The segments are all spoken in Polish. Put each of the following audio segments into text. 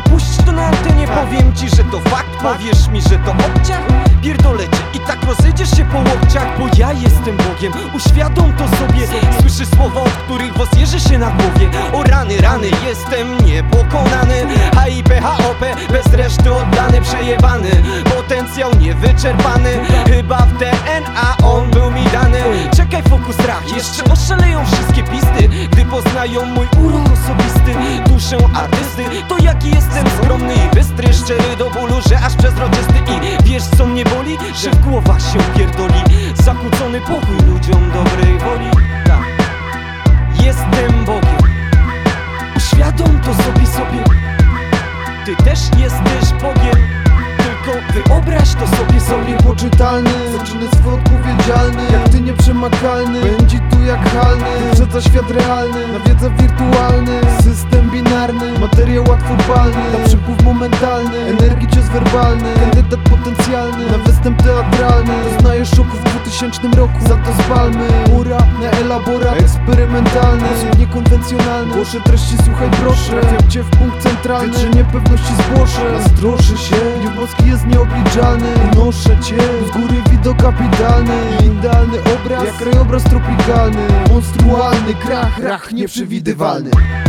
puść to na antenie, powiem ci, że to fakt. Powiesz mi, że to obciach? Pierdolę cię i tak rozejdziesz się po łokciach. Bo ja jestem Bogiem, uświadom to sobie. Słyszysz słowa, od których włos jeży się na głowie. O rany, rany, jestem niepokonany. HIP, bez reszty oddany, przejebany. Potencjał niewyczerpany, chyba w DNA on był mi dany. Czekaj, fokus, rach, jeszcze oszaleją wszystkie pisty, gdy poznają mój urok osobisty, duszę artysty. To jaki jestem skromny i bystry, szczery do bólu, że aż przezroczysty. I wiesz co mnie boli? Że w głowach się pierdoli. Zakłócony pokój ludziom dobrej woli. Tak. Jestem Bogiem, uświadom to sobie. Ty też jesteś Bogiem, tylko wyobraź to sobie. Niepoczytalny, zaczyny swój odpowiedzialny, jak ty nieprzemakalny. Będzie tu jak halny, wyprzedza świat realny, nawiedza wirtualny. System binarny, materiał łatwopalny, na przepływ momentalny, energii cios werbalny. Kandydat potencjalny, na występ teatralny. Doznaję szoku w 2000 roku, za to spalmy. Ura na elaborat eksperymentalny, sposób niekonwencjonalny. Głoszę treści, słuchaj proszę, trafiam cię w punkt centralny. Wietrze niepewności zgłoszę, nazdroszę się. Gniew boski jest nieobliczalny, unoszę cię. Z góry widok kapitalny, idealny obraz, jak krajobraz tropikalny. Monstrualny krach, rach nieprzewidywalny.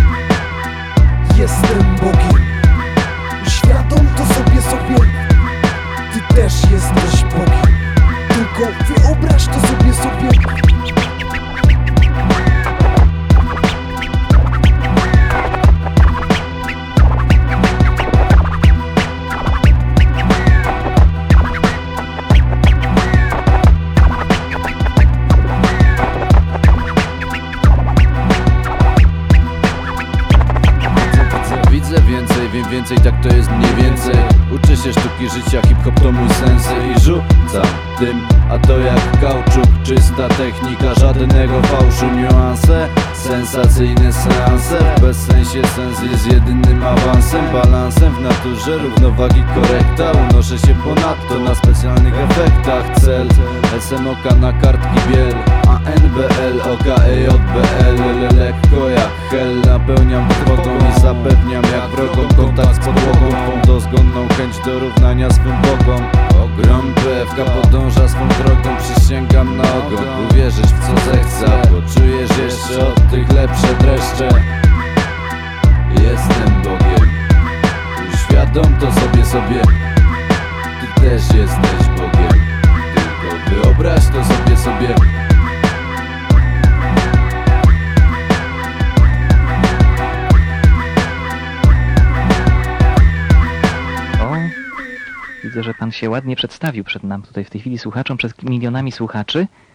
Jestem Bogiem, uświadom to sobie. Ty też jesteś Bogiem, tylko wyobraź to sobie. Widzę więcej, wiem więcej, tak to jest mniej więcej. Uczę się sztuki życia, hip-hop to mój sens. I rzucam tym, a to jak kauczuk. Czysta technika, żadnego fałszu. Niuanse, sensacyjne seanse. W bezsensie sens jest jedynym awansem. Balansem w naturze, równowagi korekta. Unoszę się ponadto na specjalnych efektach. Cel, SMOK na kartki biel. ANBL, OKEJBL. Lekko jak hel, napełniam trwogą i zapewniam jak wrogom kontakt z podłogą. Twą dozgonną chęć do równania swym bogom. Ogrom PFK podąża swą drogą, przysięgam na ogon. Uwierzysz w co zechcę, poczujesz jeszcze od tych lepsze dreszcze. Jestem Bogiem, uświadom to sobie. Ty też jesteś Bogiem, tylko wyobraź to sobie. Widzę, że pan się ładnie przedstawił przed nam tutaj w tej chwili słuchaczom, przed milionami słuchaczy.